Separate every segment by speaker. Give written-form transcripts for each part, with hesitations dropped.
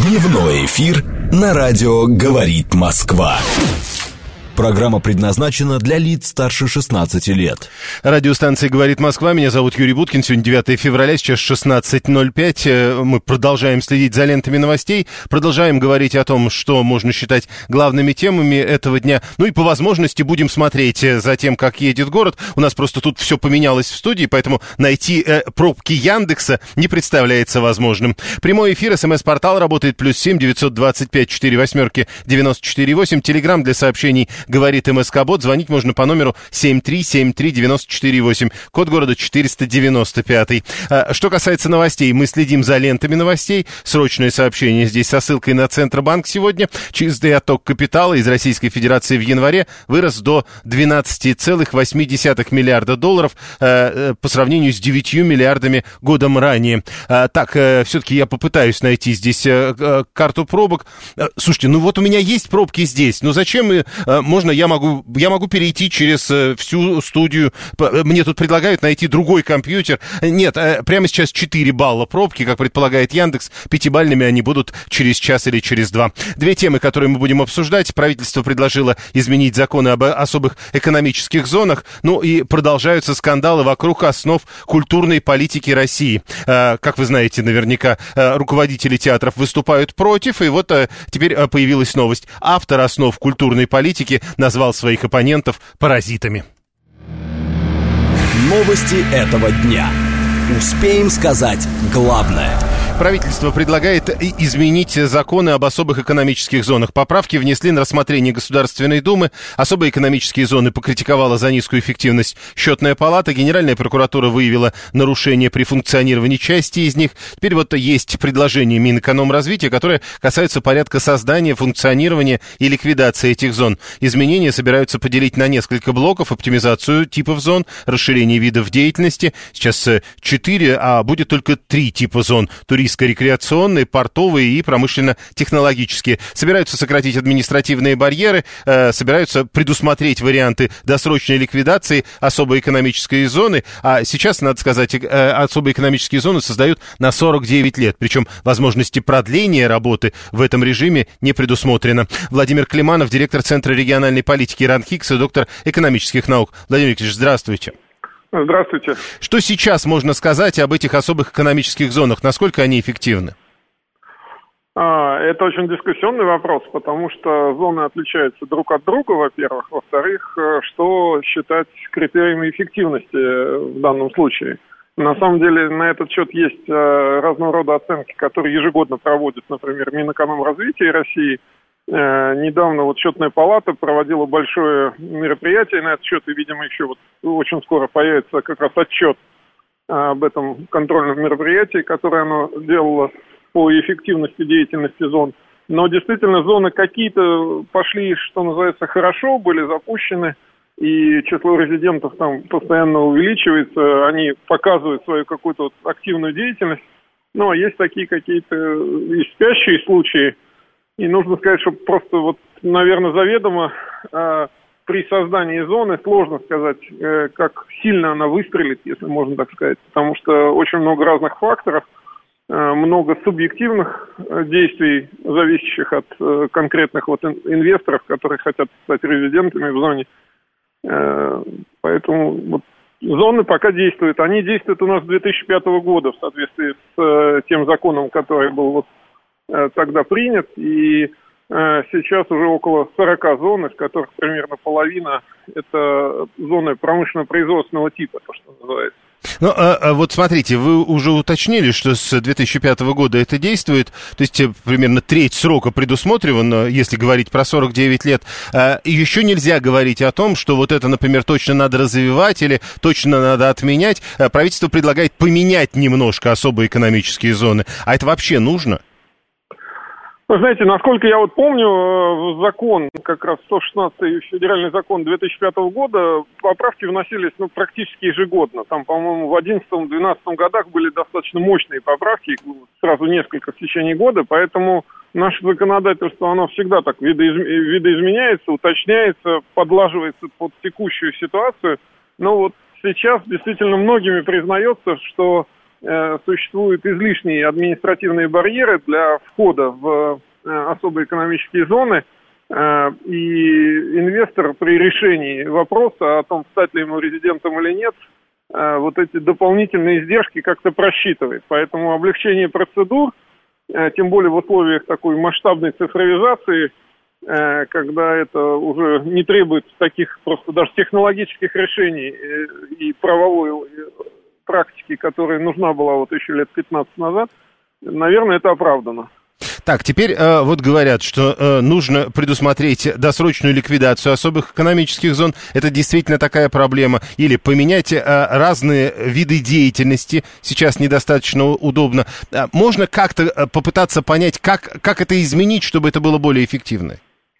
Speaker 1: Дневной эфир на радио «Говорит Москва». Программа предназначена для лиц старше 16 лет.
Speaker 2: Радиостанция «Говорит Москва». Меня зовут Юрий Буткин. Сегодня 9 февраля, сейчас 16:05. Мы продолжаем следить за лентами новостей. Продолжаем говорить о том, что можно считать главными темами этого дня. Ну и по возможности будем смотреть за тем, как едет город. У нас просто тут все поменялось в студии, поэтому найти пробки Яндекса не представляется возможным. Прямой эфир, СМС-портал работает +7 925 48 94 8. Телеграм для сообщений «Говорит МСК-бот». Звонить можно по номеру 7373948. Код города 495. Что касается новостей, мы следим за лентами новостей. Срочное сообщение здесь со ссылкой на Центробанк сегодня. Чистый отток капитала из Российской Федерации в январе вырос до 12,8 миллиарда долларов по сравнению с 9 миллиардами годом ранее. Так, все-таки я попытаюсь найти здесь карту пробок. Слушайте, ну вот у меня есть пробки здесь, но зачем... Можно, я могу перейти через всю студию. Мне тут предлагают найти другой компьютер. Нет, прямо сейчас 4 балла пробки, как предполагает Яндекс. 5-бальными они будут через час или через 2. Две темы, которые мы будем обсуждать. Правительство предложило изменить законы об особых экономических зонах. Ну и продолжаются скандалы вокруг основ культурной политики России. Как вы знаете, наверняка руководители театров выступают против. И вот теперь появилась новость. Автор основ культурной политики назвал своих оппонентов паразитами.
Speaker 1: Новости этого дня. Успеем сказать главное.
Speaker 2: Правительство предлагает изменить законы об особых экономических зонах. Поправки внесли на рассмотрение Государственной Думы. Особые экономические зоны покритиковала за низкую эффективность Счетная палата. Генеральная прокуратура выявила нарушения при функционировании части из них. Теперь вот есть предложение Минэкономразвития, которое касается порядка создания, функционирования и ликвидации этих зон. Изменения собираются поделить на несколько блоков: оптимизацию типов зон, расширение видов деятельности. Сейчас 4, а будет только 3 типа зон: туристско-рекреационные, портовые и промышленно-технологические. Собираются сократить административные барьеры, собираются предусмотреть варианты досрочной ликвидации особой экономической зоны. А сейчас, надо сказать, особые экономические зоны создают на 49 лет. Причем возможности продления работы в этом режиме не предусмотрено. Владимир Климанов, директор Центра региональной политики РАНХИКС и доктор экономических наук. Владимир Викторович, здравствуйте.
Speaker 3: Здравствуйте.
Speaker 2: Что сейчас можно сказать об этих особых экономических зонах? Насколько они эффективны?
Speaker 3: Это очень дискуссионный вопрос, потому что зоны отличаются друг от друга, во-первых. Во-вторых, что считать критериями эффективности в данном случае? На самом деле на этот счет есть разного рода оценки, которые ежегодно проводят, например, Минэкономразвития России. Недавно вот Счетная палата проводила большое мероприятие на этот счет, и, видимо, еще вот очень скоро появится как раз отчет об этом контрольном мероприятии, которое оно делало по эффективности деятельности зон. Но действительно зоны какие-то пошли, что называется, хорошо, были запущены, и число резидентов там постоянно увеличивается, они показывают свою какую-то вот активную деятельность. Но есть такие какие-то и спящие случаи. И нужно сказать, что просто вот, наверное, заведомо при создании зоны сложно сказать, как сильно она выстрелит, если можно так сказать, потому что очень много разных факторов, много субъективных действий, зависящих от конкретных вот инвесторов, которые хотят стать резидентами в зоне. Поэтому вот зоны пока действуют. Они действуют у нас с 2005 года в соответствии с тем законом, который был вот тогда принят, и сейчас уже около 40 зон, из которых примерно половина – это зоны промышленно-производственного типа, то, что называется.
Speaker 2: Ну, вот смотрите, вы уже уточнили, что с 2005 года это действует, то есть примерно треть срока предусмотрена, если говорить про 49 лет. Еще нельзя говорить о том, что вот это, например, точно надо развивать или точно надо отменять. Правительство предлагает поменять немножко особые экономические зоны. А это вообще нужно?
Speaker 3: Вы знаете, насколько я вот помню, закон, как раз 116-й федеральный закон 2005 года, поправки вносились практически ежегодно. Там, по-моему, в 2011-2012 годах были достаточно мощные поправки, сразу несколько в течение года, поэтому наше законодательство, оно всегда так видоизменяется, уточняется, подлаживается под текущую ситуацию. Но вот сейчас действительно многими признается, что существуют излишние административные барьеры для входа в особые экономические зоны, и инвестор при решении вопроса о том, стать ли ему резидентом или нет, вот эти дополнительные издержки как-то просчитывает. Поэтому облегчение процедур, тем более в условиях такой масштабной цифровизации, когда это уже не требует таких просто даже технологических решений и правовой практики, которая нужна была вот еще лет 15 назад, наверное, это оправдано.
Speaker 2: Так, теперь вот говорят, что нужно предусмотреть досрочную ликвидацию особых экономических зон. Это действительно такая проблема. Или поменять разные виды деятельности. Сейчас недостаточно удобно. Можно как-то попытаться понять, как это изменить, чтобы это было более эффективно?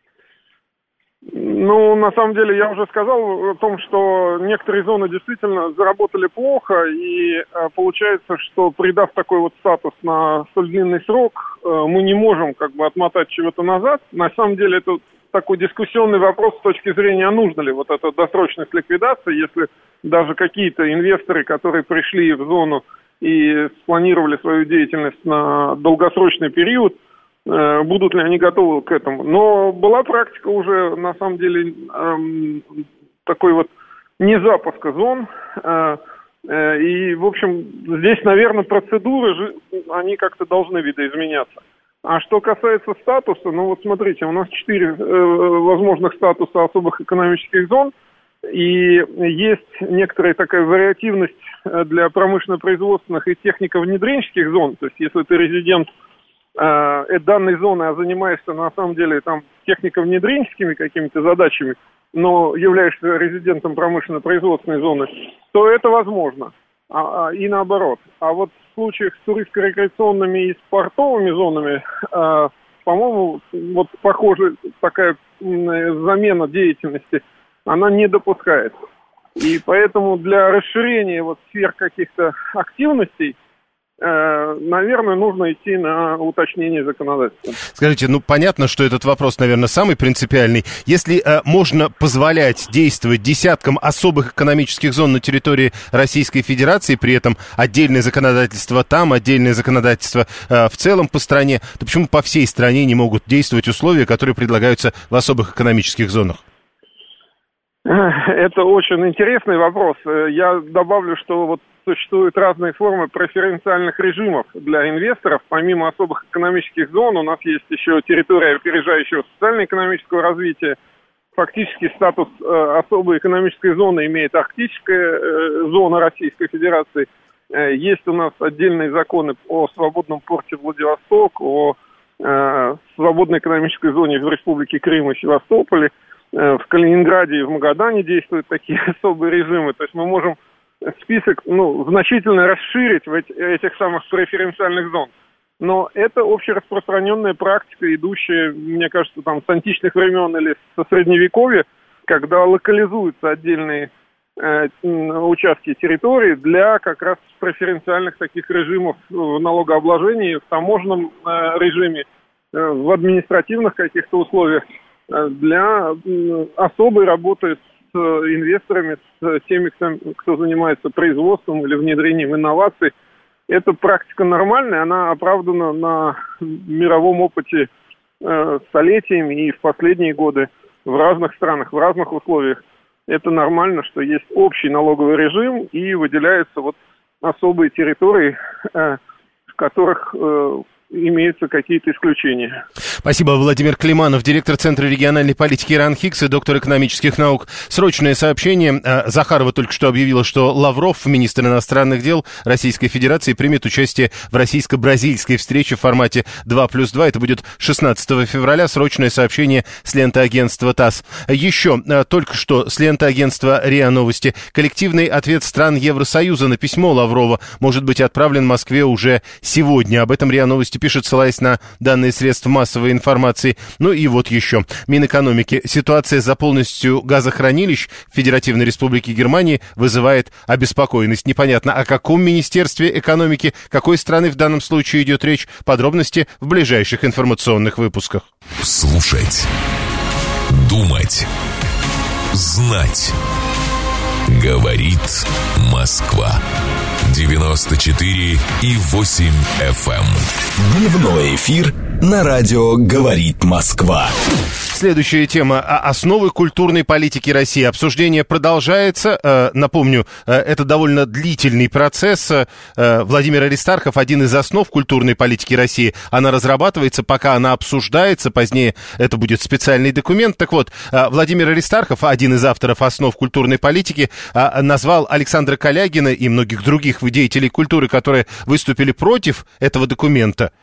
Speaker 3: Ну, на самом деле, я уже сказал о том, что некоторые зоны действительно заработали плохо, и получается, что придав такой вот статус на столь длинный срок, мы не можем как бы отмотать чего-то назад. На самом деле, это такой дискуссионный вопрос с точки зрения, а нужно ли вот эта досрочность ликвидации, если даже какие-то инвесторы, которые пришли в зону и спланировали свою деятельность на долгосрочный период, будут ли они готовы к этому. Но была практика уже, на самом деле, такой вот не запуска зон. И, в общем, здесь, наверное, процедуры, они как-то должны видоизменяться. А что касается статуса, ну вот смотрите, у нас 4 возможных статуса особых экономических зон, и есть некоторая такая вариативность для промышленно-производственных и технико-внедренческих зон. То есть, если ты резидент данной зоны, а занимаешься на самом деле там технико-внедренческими какими-то задачами, но являешься резидентом промышленно-производственной зоны, то это возможно. И наоборот. А вот в случаях с туристско-рекреационными и спортовыми зонами, по-моему, вот похоже, такая замена деятельности, она не допускается. И поэтому для расширения вот сфер каких-то активностей, наверное, нужно идти на уточнение законодательства.
Speaker 2: Скажите, ну понятно, что этот вопрос, наверное, самый принципиальный. Если можно позволять действовать десяткам особых экономических зон на территории Российской Федерации, при этом отдельное законодательство там, отдельное законодательство в целом по стране, то почему по всей стране не могут действовать условия, которые предлагаются в особых экономических зонах?
Speaker 3: Это очень интересный вопрос. Я добавлю, что вот существуют разные формы преференциальных режимов для инвесторов. Помимо особых экономических зон, у нас есть еще территория опережающего социально-экономического развития. Фактически статус особой экономической зоны имеет арктическая зона Российской Федерации. Есть у нас отдельные законы о свободном порте Владивосток, о свободной экономической зоне в Республике Крым и Севастополе. В Калининграде и в Магадане действуют такие особые режимы. То есть мы можем список значительно расширить в этих самых преференциальных зон. Но это общераспространенная практика, идущая, мне кажется, там с античных времен или со средневековья, когда локализуются отдельные участки территории для как раз преференциальных таких режимов в налогообложении, в таможенном режиме, в административных каких-то условиях, для особой работы с инвесторами, с теми, кто занимается производством или внедрением инноваций. Эта практика нормальная, она оправдана на мировом опыте столетиями и в последние годы в разных странах, в разных условиях. Это нормально, что есть общий налоговый режим и выделяются вот особые территории, в которых имеются какие-то исключения.
Speaker 2: Спасибо. Владимир Климанов, директор Центра региональной политики РАН-ХИКС и доктор экономических наук. Срочное сообщение. Захарова только что объявила, что Лавров, министр иностранных дел Российской Федерации, примет участие в российско-бразильской встрече в формате 2+2. Это будет 16 февраля. Срочное сообщение с ленты агентства ТАСС. Еще только что с ленты агентства РИА Новости. Коллективный ответ стран Евросоюза на письмо Лаврова может быть отправлен Москве уже сегодня. Об этом РИА Новости пишет, ссылаясь на данные средств массовой информации. Ну и вот еще. Минэкономики. Ситуация с заполненностью газохранилищ в Федеративной Республике Германии вызывает обеспокоенность. Непонятно, о каком Министерстве экономики, какой страны в данном случае идет речь. Подробности в ближайших информационных выпусках.
Speaker 1: Слушать. Думать. Знать. Говорит Москва. 94,8 FM. Дневной эфир на радио «Говорит Москва».
Speaker 2: Следующая тема. Основы культурной политики России. Обсуждение продолжается. Напомню, это довольно длительный процесс. Владимир Аристархов — один из основ культурной политики России. Она разрабатывается, пока она обсуждается. Позднее это будет специальный документ. Так вот, Владимир Аристархов, один из авторов основ культурной политики, назвал Александра Калягина и многих других деятелей культуры, которые выступили против этого документа.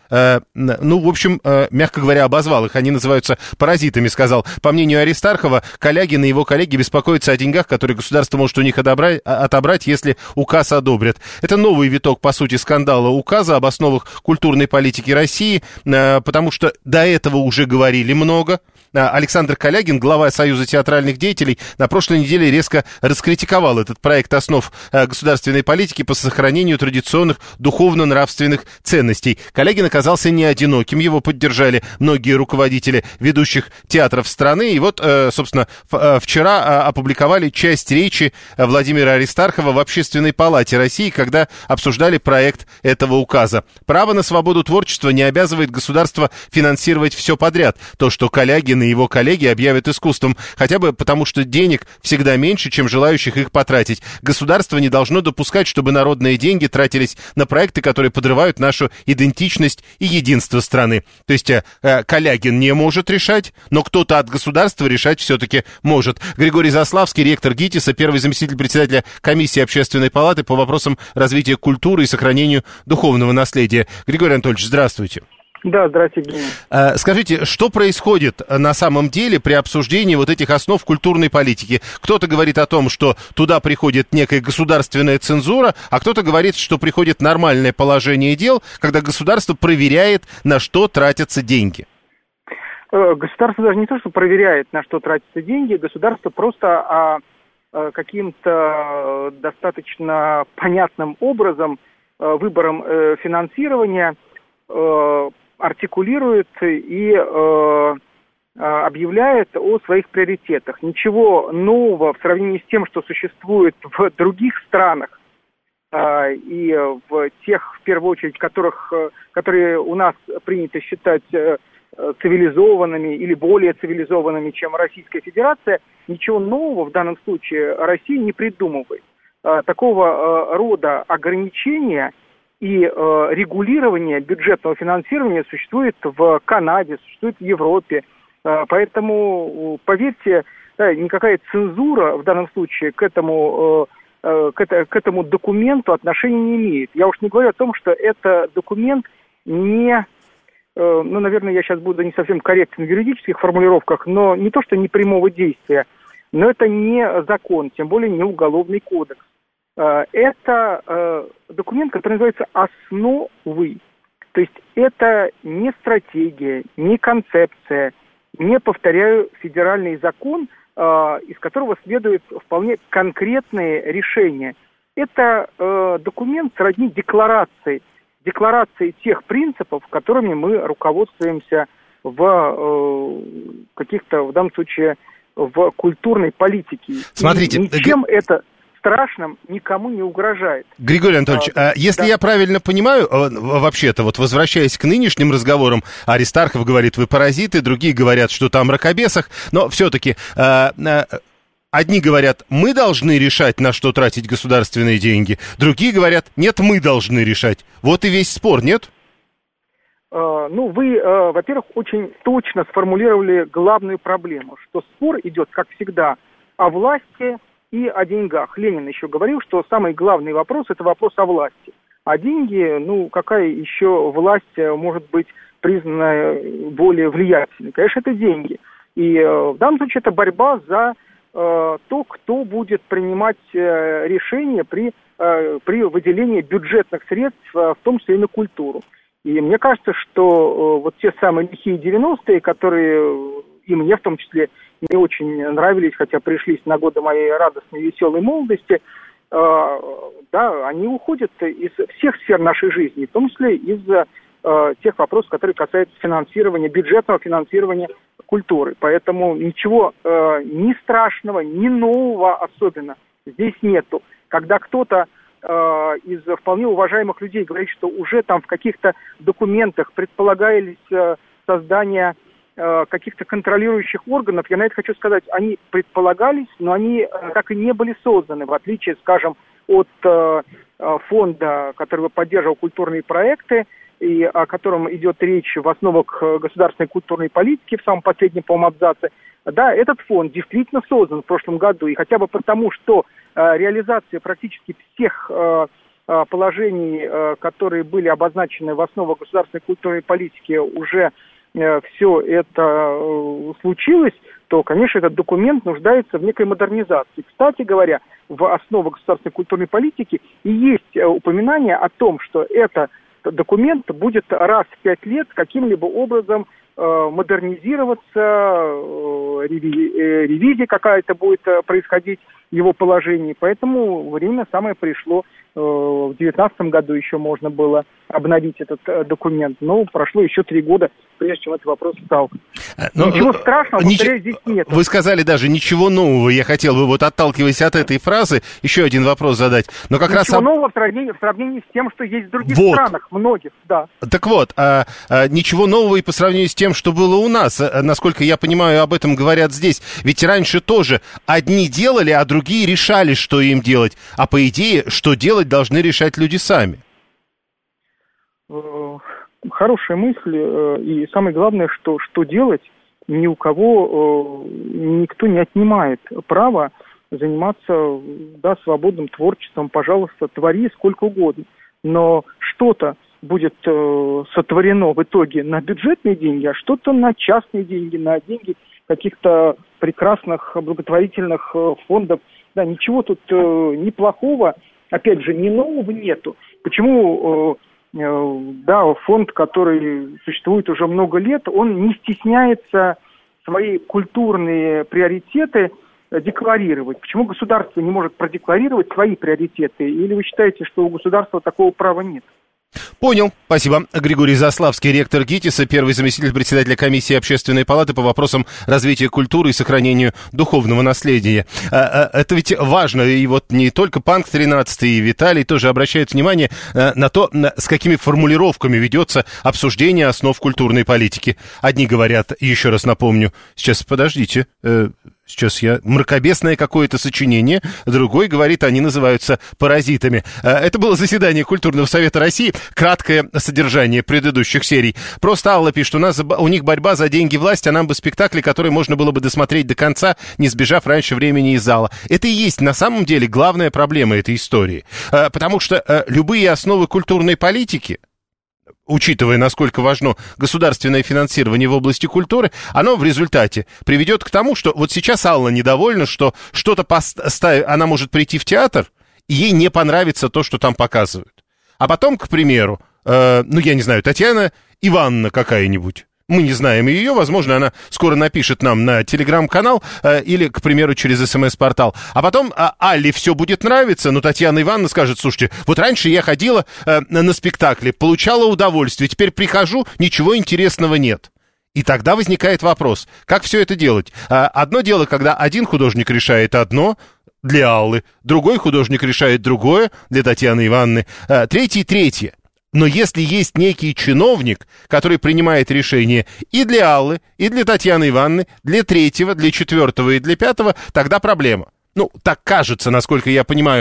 Speaker 2: В общем, мягко говоря, обозвал их. Они называются паразитами, сказал. По мнению Аристархова, Калягин и его коллеги беспокоятся о деньгах, которые государство может у них отобрать, если указ одобрят. Это новый виток, по сути, скандала указа об основах культурной политики России, потому что до этого уже говорили много. Александр Калягин, глава Союза театральных деятелей, на прошлой неделе резко раскритиковал этот проект основ государственной политики по сохранению традиционных духовно-нравственных ценностей. Калягин оказался не одиноким, его поддержали многие руководители ведущих театров страны. И вот, собственно, вчера опубликовали часть речи Владимира Аристархова в Общественной палате России, когда обсуждали проект этого указа. Право на свободу творчества не обязывает государство финансировать все подряд. То, что Калягин и его коллеги объявят искусством, хотя бы потому, что денег всегда меньше, чем желающих их потратить. Государство не должно допускать, чтобы народные деньги тратились на проекты, которые подрывают нашу идентичность и единство страны. То есть Калягин не может решать, но кто-то от государства решать все-таки может. Григорий Заславский, ректор ГИТИСа, первый заместитель председателя комиссии Общественной палаты по вопросам развития культуры и сохранению духовного наследия. Григорий Анатольевич, здравствуйте.
Speaker 4: Да, здравствуйте, Евгений.
Speaker 2: Скажите, что происходит на самом деле при обсуждении вот этих основ культурной политики? Кто-то говорит о том, что туда приходит некая государственная цензура, а кто-то говорит, что приходит нормальное положение дел, когда государство проверяет, на что тратятся деньги.
Speaker 4: Государство даже не то, что проверяет, на что тратятся деньги, государство просто каким-то достаточно понятным образом, выбором финансирования, артикулирует и объявляет о своих приоритетах. Ничего нового в сравнении с тем, что существует в других странах и в тех, в первую очередь, которые у нас принято считать цивилизованными или более цивилизованными, чем Российская Федерация, ничего нового в данном случае Россия не придумывает. Такого рода ограничения и регулирование бюджетного финансирования существует в Канаде, существует в Европе. Поэтому, поверьте, никакая цензура в данном случае к этому документу отношения не имеет. Я уж не говорю о том, что это документ наверное, я сейчас буду не совсем корректен в юридических формулировках, но не то, что не прямого действия, но это не закон, тем более не уголовный кодекс. Это документ, который называется «Основы». То есть это не стратегия, не концепция, не, повторяю, федеральный закон, из которого следуют вполне конкретные решения. Это документ сродни декларации тех принципов, которыми мы руководствуемся в каких-то, в данном случае, в культурной политике.
Speaker 2: Смотрите,
Speaker 4: и ничем это страшным никому не угрожает.
Speaker 2: Григорий Анатольевич, если я правильно понимаю, вообще-то, вот возвращаясь к нынешним разговорам, Аристархов говорит, вы паразиты, другие говорят, что там о мракобесах, но все-таки одни говорят, мы должны решать, на что тратить государственные деньги, другие говорят, нет, мы должны решать. Вот и весь спор, нет?
Speaker 4: Вы, во-первых, очень точно сформулировали главную проблему, что спор идет, как всегда, о власти и о деньгах. Ленин еще говорил, что самый главный вопрос – это вопрос о власти. А деньги, какая еще власть может быть признана более влиятельной? Конечно, это деньги. И в данном случае это борьба за то, кто будет принимать решения при выделении бюджетных средств, в том числе и на культуру. И мне кажется, что вот те самые лихие 90-е, которые и мне в том числе не очень нравились, хотя пришлись на годы моей радостной, веселой молодости, они уходят из всех сфер нашей жизни, в том числе из тех вопросов, которые касаются финансирования, бюджетного финансирования культуры. Поэтому ничего ни страшного, ни нового особенно здесь нету. Когда кто-то из вполне уважаемых людей говорит, что уже там в каких-то документах предполагались создание каких-то контролирующих органов, я на это хочу сказать, они предполагались, но они так и не были созданы, в отличие, скажем, от фонда, который поддерживал культурные проекты, и о котором идет речь в основах государственной культурной политики в самом последнем, по-моему, абзаце. Да, этот фонд действительно создан в прошлом году, и хотя бы потому, что реализация практически всех положений, которые были обозначены в основах государственной культурной политики, уже все это случилось, то, конечно, этот документ нуждается в некой модернизации. Кстати говоря, в основах государственной культурной политики и есть упоминание о том, что этот документ будет раз в 5 лет каким-либо образом модернизироваться, ревизия какая-то будет происходить в его положении. Поэтому время самое пришло. В 2019 году еще можно было обновить этот документ, но прошло еще 3 года, прежде чем этот вопрос стал. Ничего страшного, повторяю, здесь нет.
Speaker 2: Вы сказали даже ничего нового. Я хотел бы, вот отталкиваясь от этой фразы, еще один вопрос задать. Но как
Speaker 4: ничего нового в сравнении с тем, что есть в других странах, многих, да.
Speaker 2: Так вот, ничего нового и по сравнению с тем, что было у нас. Насколько я понимаю, об этом говорят здесь. Ведь раньше тоже одни делали, а другие решали, что им делать. А по идее, что делать, должны решать люди сами.
Speaker 4: Хорошая мысль. И самое главное, что делать, ни у кого никто не отнимает право заниматься свободным творчеством. Пожалуйста, твори сколько угодно. Но что-то будет сотворено в итоге на бюджетные деньги, а что-то на частные деньги, на деньги каких-то прекрасных благотворительных фондов. Да, ничего тут неплохого, опять же, ни нового нету. Почему, фонд, который существует уже много лет, он не стесняется свои культурные приоритеты декларировать? Почему государство не может продекларировать свои приоритеты? Или вы считаете, что у государства такого права нет?
Speaker 2: Понял. Спасибо. Григорий Заславский, ректор ГИТИСа, первый заместитель председателя комиссии Общественной палаты по вопросам развития культуры и сохранению духовного наследия. Это ведь важно. И вот не только Панк 13 и Виталий тоже обращают внимание на то, с какими формулировками ведется обсуждение основ культурной политики. Одни говорят, еще раз напомню, сейчас подождите, сейчас мракобесное какое-то сочинение, другой говорит, они называются паразитами. Это было заседание Культурного совета России, краткое содержание предыдущих серий. Просто Алла пишет, у них борьба за деньги власти, а нам бы спектакли, которые можно было бы досмотреть до конца, не сбежав раньше времени из зала. Это и есть на самом деле главная проблема этой истории. Потому что любые основы культурной политики, учитывая, насколько важно государственное финансирование в области культуры, оно в результате приведет к тому, что вот сейчас Алла недовольна, что что-то она может прийти в театр, и ей не понравится то, что там показывают. А потом, к примеру, я не знаю, Татьяна Ивановна какая-нибудь. Мы не знаем ее, возможно, она скоро напишет нам на телеграм-канал или, к примеру, через СМС-портал. А потом Алле все будет нравиться, но Татьяна Ивановна скажет, слушайте, вот раньше я ходила на спектакли, получала удовольствие, теперь прихожу, ничего интересного нет. И тогда возникает вопрос, как все это делать? Одно дело, когда один художник решает одно для Аллы, другой художник решает другое для Татьяны Ивановны, третий третье. Но если есть некий чиновник, который принимает решение и для Аллы, и для Татьяны Ивановны, для третьего, для четвертого и для пятого, тогда проблема. Ну, так кажется, насколько я понимаю.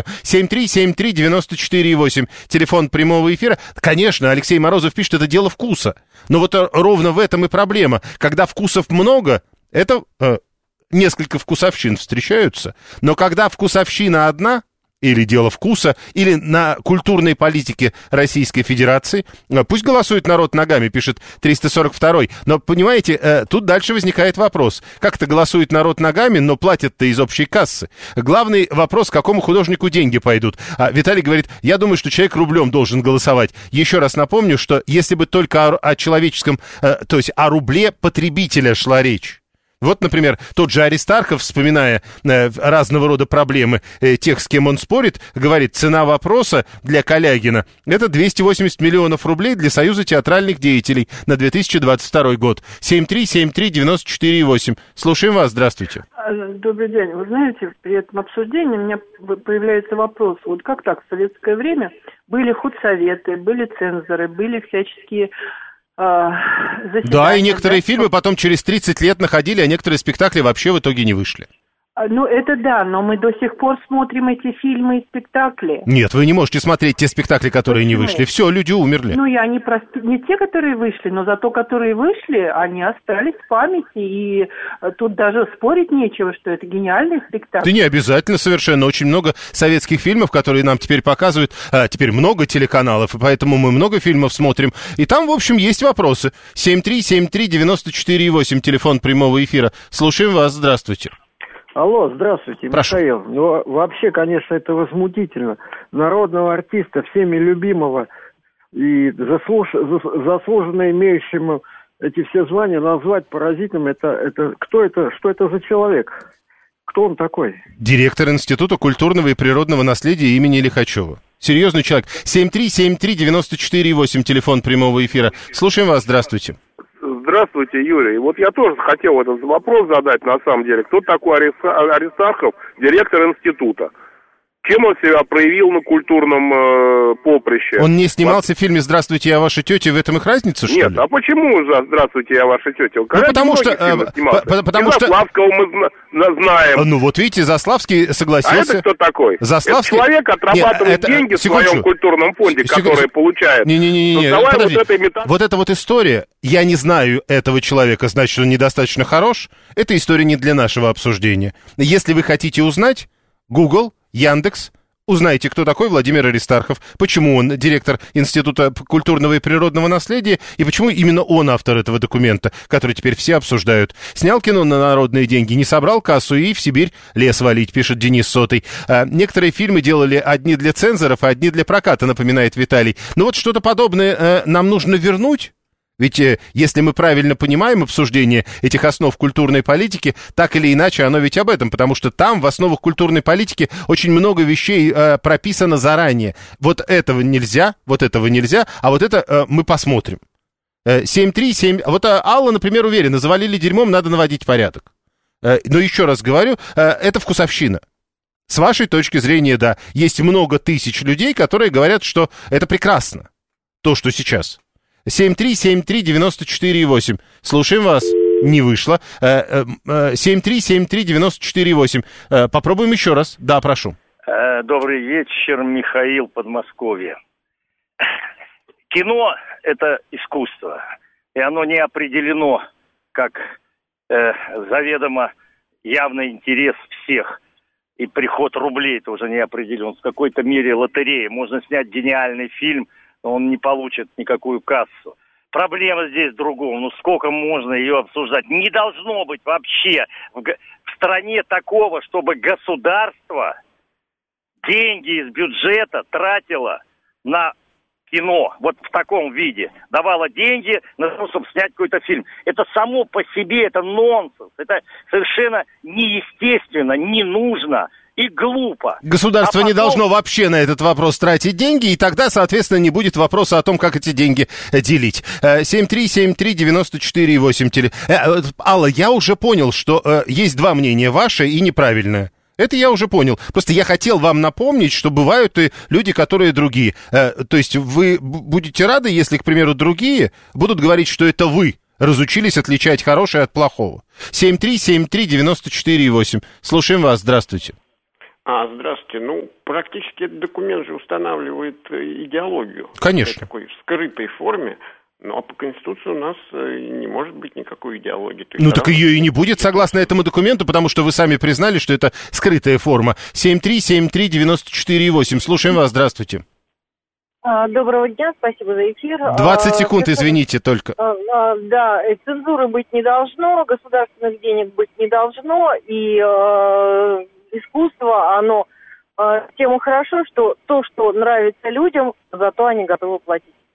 Speaker 2: 7373948, телефон прямого эфира. Конечно, Алексей Морозов пишет, это дело вкуса. Но вот ровно в этом и проблема. Когда вкусов много, это несколько вкусовщин встречаются. Но когда вкусовщина одна, или дело вкуса, или на культурной политике Российской Федерации. Пусть голосует народ ногами, пишет 342-й. Но, понимаете, тут дальше возникает вопрос. Как-то голосует народ ногами, но платят-то из общей кассы. Главный вопрос, какому художнику деньги пойдут. Виталий говорит, я думаю, что человек рублем должен голосовать. Еще раз напомню, что если бы только о человеческом, то есть о рубле потребителя шла речь, Вот, например, тот же Аристархов, вспоминая разного рода проблемы тех, с кем он спорит, говорит, цена вопроса для Калягина — это 280 миллионов рублей для Союза театральных деятелей на 2022 год. 7373948. Слушаем вас, здравствуйте.
Speaker 5: Добрый день. Вы знаете, при этом обсуждении у меня появляется вопрос. Вот как так в советское время были худсоветы, были цензоры, были всяческие...
Speaker 2: Да, и некоторые фильмы потом через 30 лет находили, а некоторые спектакли вообще в итоге не вышли.
Speaker 5: Ну, это да, но мы до сих пор смотрим эти фильмы и спектакли.
Speaker 2: Нет, вы не можете смотреть те спектакли, которые не вышли. Все, люди умерли.
Speaker 5: Ну, я не те, которые вышли, но зато которые вышли, они остались в памяти. И тут даже спорить нечего, что это гениальный спектакль.
Speaker 2: Да не обязательно совершенно. Очень много советских фильмов, которые нам теперь показывают. Теперь много телеканалов, и поэтому мы много фильмов смотрим. И там, в общем, есть вопросы. 7373948, телефон прямого эфира. Слушаем вас, здравствуйте.
Speaker 6: Алло, здравствуйте,
Speaker 2: Прошу.
Speaker 6: Михаил. Ну, вообще, конечно, это возмутительно. Народного артиста, всеми любимого и заслуженно имеющему эти все звания назвать паразитом, кто это, что это за человек? Кто он такой?
Speaker 2: Директор Института культурного и природного наследия имени Лихачева. Серьезный человек. 7373948, телефон прямого эфира. Слушаем вас, здравствуйте.
Speaker 7: Здравствуйте, Юрий. Вот я тоже хотел этот вопрос задать, на самом деле. Кто такой Аристархов, директор института? Чем он себя проявил на культурном поприще?
Speaker 2: Он не снимался в фильме «Здравствуйте, я ваша тетя», в этом их разница, что ли?
Speaker 7: Нет, а почему же «Здравствуйте, я ваша тетя»?
Speaker 2: Потому что... Потому что...
Speaker 7: Заславского мы знаем.
Speaker 2: Ну вот видите, Заславский согласился.
Speaker 7: А это кто такой?
Speaker 2: Заславский...
Speaker 7: Это человек отрабатывает деньги в своем культурном фонде, который получает.
Speaker 2: Не-не-не, подожди. Вот эта вот история, я не знаю этого человека, значит, он недостаточно хорош. Эта история не для нашего обсуждения. Если вы хотите узнать, Google, Яндекс, узнайте, кто такой Владимир Аристархов, почему он директор Института культурного и природного наследия, и почему именно он автор этого документа, который теперь все обсуждают. Снял кино на народные деньги, не собрал кассу и в Сибирь лес валить, пишет Денис Сотый. Некоторые фильмы делали одни для цензоров, а одни для проката, напоминает Виталий. Но вот что-то подобное нам нужно вернуть. Ведь если мы правильно понимаем обсуждение этих основ культурной политики, так или иначе оно ведь об этом, потому что там в основах культурной политики очень много вещей прописано заранее. Вот этого нельзя, а вот это мы посмотрим. 737, вот Алла, например, уверена, завалили дерьмом, надо наводить порядок. Но еще раз говорю, это вкусовщина. С вашей точки зрения, да, есть много тысяч людей, которые говорят, что это прекрасно, то, что сейчас. 7373948. Слушаем вас. Не вышло. 7373948. Попробуем еще раз. Да, прошу.
Speaker 8: Добрый вечер, Михаил, Подмосковье. Кино – это искусство, и оно не определено как заведомо явный интерес всех. И приход рублей тоже не определен. В какой-то мере лотерея. Можно снять гениальный фильм, он не получит никакую кассу. Проблема здесь в другом. Ну, сколько можно ее обсуждать? Не должно быть вообще в стране такого, чтобы государство деньги из бюджета тратило на кино. Вот в таком виде. Давало деньги на то, чтобы снять какой-то фильм. Это само по себе, это нонсенс. Это совершенно неестественно, не нужно. И глупо.
Speaker 2: Государство не должно вообще на этот вопрос тратить деньги, и тогда, соответственно, не будет вопроса о том, как эти деньги делить. 7373948. Алла, я уже понял, что есть два мнения, ваше и неправильное. Это я уже понял. Просто я хотел вам напомнить, что бывают и люди, которые другие. То есть вы будете рады, если, к примеру, другие будут говорить, что это вы разучились отличать хорошее от плохого. 7373948. Слушаем вас. Здравствуйте.
Speaker 9: Здравствуйте. Ну, практически этот документ же устанавливает идеологию.
Speaker 2: Конечно.
Speaker 9: В такой скрытой форме. Ну, а по Конституции у нас не может быть никакой идеологии.
Speaker 2: Ну, так ее и не будет, согласно этому документу, потому что вы сами признали, что это скрытая форма. 7373948. Слушаем вас. Здравствуйте.
Speaker 10: Доброго дня, спасибо за эфир.
Speaker 2: 20 секунд, извините, только.
Speaker 10: Да, цензуры быть не должно, государственных денег быть не должно, и искусство, оно тем и хорошо, что то, что нравится людям, зато они готовы платить.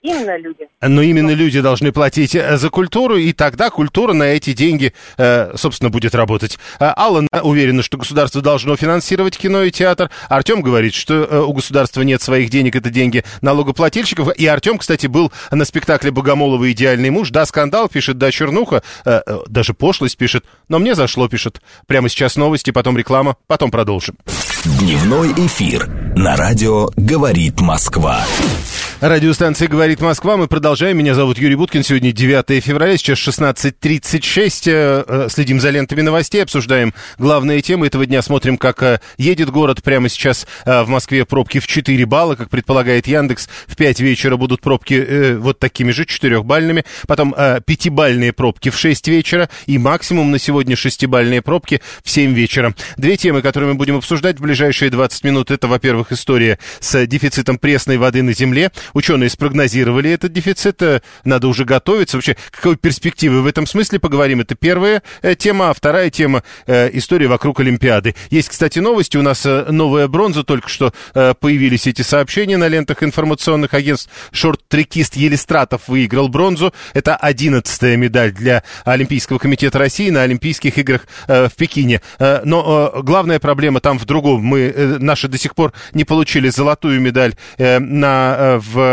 Speaker 10: Именно люди.
Speaker 2: Но именно люди должны платить за культуру, и тогда культура на эти деньги, собственно, будет работать. Алла уверена, что государство должно финансировать кино и театр. Артем говорит, что у государства нет своих денег, это деньги налогоплательщиков. И Артем, кстати, был на спектакле Богомолова «Идеальный муж». Да, скандал, пишет, да, чернуха, даже пошлость пишет, но мне зашло, пишет. Прямо сейчас новости, потом реклама, потом продолжим.
Speaker 1: Дневной эфир на радио «Говорит Москва».
Speaker 2: Радиостанция «Говорит Москва». Мы продолжаем. Меня зовут Юрий Буткин. Сегодня 9 февраля, сейчас 16:36. Следим за лентами новостей, обсуждаем главные темы этого дня. Смотрим, как едет город. Прямо сейчас в Москве пробки в 4 балла, как предполагает Яндекс. В 5 вечера будут пробки вот такими же, 4-бальными. Потом 5-бальные пробки в 6 вечера. И максимум на сегодня 6-бальные пробки в 7 вечера. Две темы, которые мы будем обсуждать в ближайшие 20 минут. Это, во-первых, история с дефицитом пресной воды на земле. Ученые спрогнозировали этот дефицит, надо уже готовиться. Вообще, какой перспективы в этом смысле поговорим? Это первая тема, а вторая тема – история вокруг Олимпиады. Есть, кстати, новости. У нас новая бронза, только что появились эти сообщения на лентах информационных агентств. Шорт-трекист Елистратов выиграл бронзу. Это 11-я медаль для Олимпийского комитета России на Олимпийских играх в Пекине. Но главная проблема там в другом. Наши до сих пор не получили золотую медаль в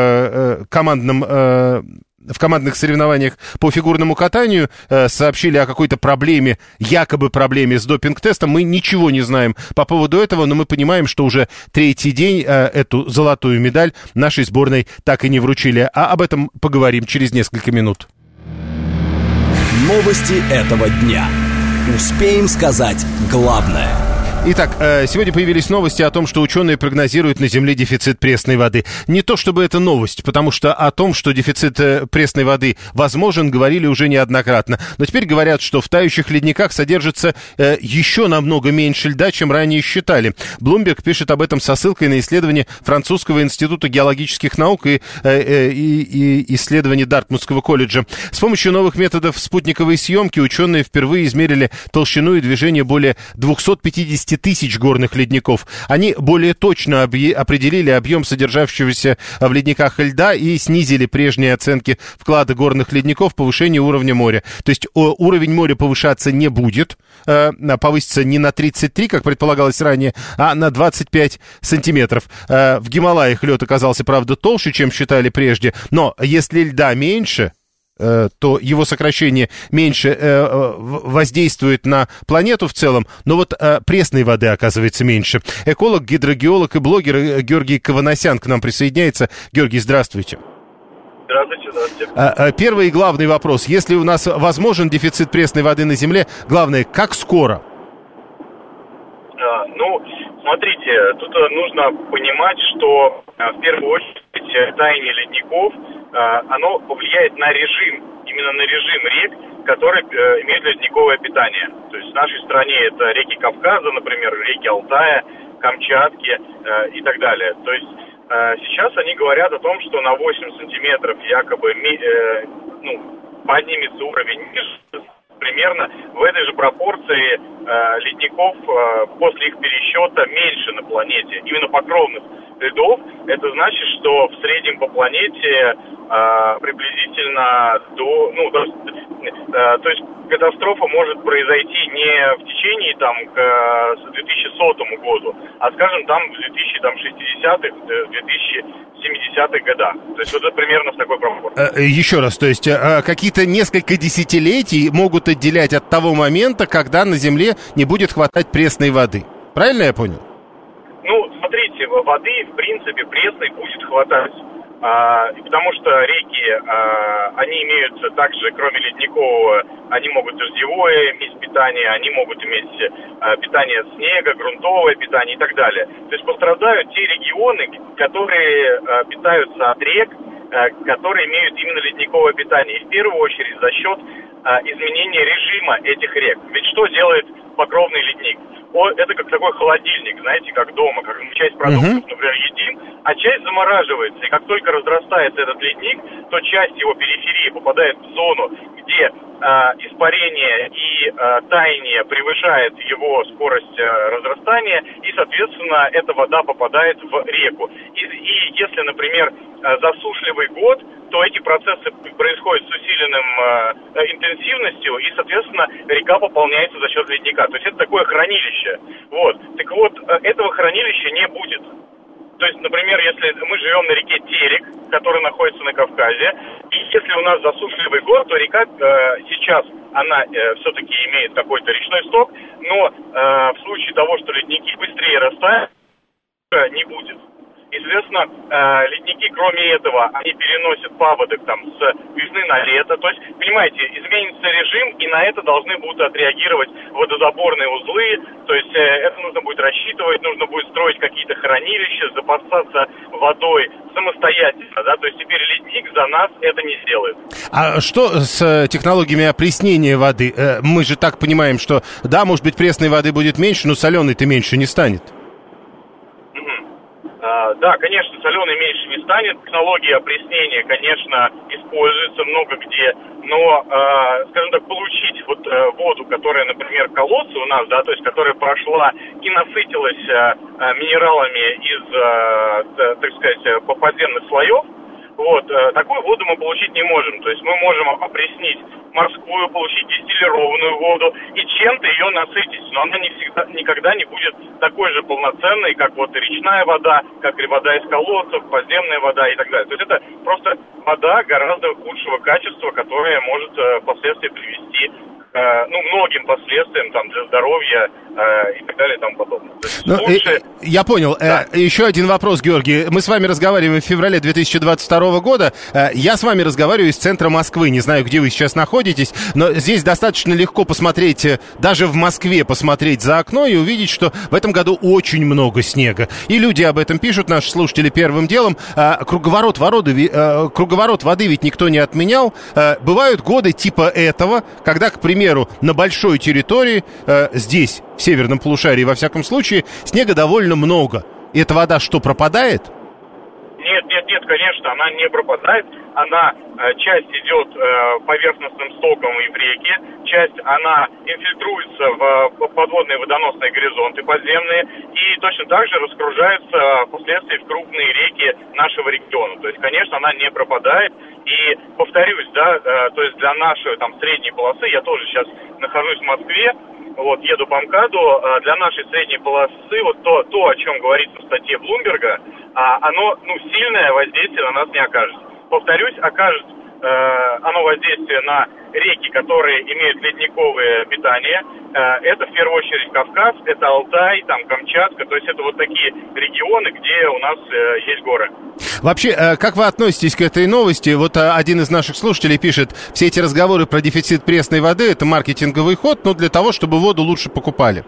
Speaker 2: командных соревнованиях по фигурному катанию. Сообщили о какой-то проблеме, якобы проблеме с допинг-тестом. Мы ничего не знаем по поводу этого, но мы понимаем, что уже третий день эту золотую медаль нашей сборной так и не вручили. А об этом поговорим через несколько минут.
Speaker 1: Новости этого дня. Успеем сказать главное.
Speaker 2: Итак, сегодня появились новости о том, что ученые прогнозируют на Земле дефицит пресной воды. Не то чтобы это новость, потому что о том, что дефицит пресной воды возможен, говорили уже неоднократно. Но теперь говорят, что в тающих ледниках содержится еще намного меньше льда, чем ранее считали. Bloomberg пишет об этом со ссылкой на исследование Французского института геологических наук и исследование Дартмутского колледжа. С помощью новых методов спутниковой съемки ученые впервые измерили толщину и движение более 250 тысяч горных ледников. Они более точно определили объем содержащегося в ледниках льда и снизили прежние оценки вклада горных ледников в повышение уровня моря. То есть уровень моря повышаться не будет, повысится не на 33, как предполагалось ранее, а на 25 сантиметров. В Гималаях лед оказался, правда, толще, чем считали прежде, но если льда меньше, то его сокращение меньше воздействует на планету в целом, но вот пресной воды оказывается меньше. Эколог, гидрогеолог и блогер Георгий Каванасян к нам присоединяется. Георгий, здравствуйте.
Speaker 11: Здравствуйте.
Speaker 2: Первый и главный вопрос. Если у нас возможен дефицит пресной воды на Земле, главное, как скоро?
Speaker 11: Смотрите, тут нужно понимать, что в первую очередь таяние ледников, оно повлияет на режим, именно на режим рек, которые имеют ледниковое питание. То есть в нашей стране это реки Кавказа, например, реки Алтая, Камчатки и так далее. То есть сейчас они говорят о том, что на 8 сантиметров якобы поднимется уровень ниже. Примерно в этой же пропорции ледников после их пересчета меньше на планете. Именно покровных льдов. Это значит, что в среднем по планете приблизительно то есть катастрофа может произойти не в течение к 2100 году, а, скажем, в 2060-х, 2070-х годах. То есть вот это примерно в такой пропорции.
Speaker 2: Еще раз, то есть какие-то несколько десятилетий могут отделять от того момента, когда на Земле не будет хватать пресной воды. Правильно я понял?
Speaker 11: Смотрите, воды, в принципе, пресной будет хватать. Потому что реки, они имеют также, кроме ледникового, они могут дождевое иметь питание, они могут иметь питание снега, грунтовое питание и так далее. То есть пострадают те регионы, которые питаются от рек, которые имеют именно ледниковое питание. И в первую очередь за счет изменения режима этих рек. Ведь что делает покровный ледник? Это как такой холодильник, знаете, как дома, как мы часть продуктов, например, едим, а часть замораживается. И как только разрастается этот ледник, то часть его периферии попадает в зону, где испарение и таяние превышает его скорость разрастания, и, соответственно, эта вода попадает в реку. И если, например, засушливый год, то эти процессы происходят с усиленным интенсивностью, и, соответственно, река пополняется за счет ледника. То есть это такое хранилище. Вот. Так вот, этого хранилища не будет. То есть, например, если мы живем на реке Терек, которая находится на Кавказе, и если у нас засушливый год, то река сейчас, она все-таки имеет какой-то речной сток, но в случае того, что ледники быстрее растают, не будет. И, соответственно, ледники, кроме этого, они переносят паводок там с весны на лето. То есть, понимаете, изменится режим, и на это должны будут отреагировать водозаборные узлы. То есть, это нужно будет рассчитывать, нужно будет строить какие-то хранилища, запасаться водой самостоятельно, да. То есть, теперь ледник за нас это не сделает.
Speaker 2: А что с технологиями опреснения воды? Мы же так понимаем, что, да, может быть, пресной воды будет меньше, но соленой-то меньше не станет.
Speaker 11: Да, конечно, соленой меньше не станет. Технология опреснения, конечно, используется много где, но, скажем так, получить вот воду, которая, например, колодцы у нас, да, то есть которая прошла и насытилась минералами из, так сказать, подземных слоев, вот, такую воду мы получить не можем. То есть мы можем опреснить морскую, получить дистиллированную воду и чем-то ее насытить, но она никогда не будет такой же полноценной, как вот речная вода, как и вода из колодцев, подземная вода и так далее. То есть это просто вода гораздо худшего качества, которая может впоследствии привести многим последствиям там, для здоровья и так далее и тому подобное. Лучше...
Speaker 2: Я понял. Да. Еще один вопрос, Георгий. Мы с вами разговариваем в феврале 2022 года. Я с вами разговариваю из центра Москвы. Не знаю, где вы сейчас находитесь, но здесь достаточно легко посмотреть, даже в Москве посмотреть за окно и увидеть, что в этом году очень много снега. И люди об этом пишут, наши слушатели, первым делом. Круговорот воды ведь никто не отменял. Бывают годы типа этого, когда, к примеру, на большой территории, здесь, в северном полушарии, во всяком случае, снега довольно много. И эта вода что, пропадает?
Speaker 11: Нет, конечно, она не пропадает. Она, часть идет поверхностным стоком и в реке, часть, она инфильтруется в подводные водоносные горизонты подземные и точно так же раскружается впоследствии в крупные реки нашего региона. То есть, конечно, она не пропадает. И повторюсь, да, то есть для нашей там средней полосы, я тоже сейчас нахожусь в Москве, вот, еду по МКАДу, для нашей средней полосы, вот то, о чем говорится в статье Блумберга, оно, сильное воздействие на нас не окажет. Повторюсь, окажет оно воздействие на реки, которые имеют ледниковое питание. Это в первую очередь Кавказ, это Алтай, там Камчатка, то есть это вот такие регионы, где у нас есть горы.
Speaker 2: Вообще, как вы относитесь к этой новости? Вот один из наших слушателей пишет, все эти разговоры про дефицит пресной воды, это маркетинговый ход, но для того, чтобы воду лучше покупали.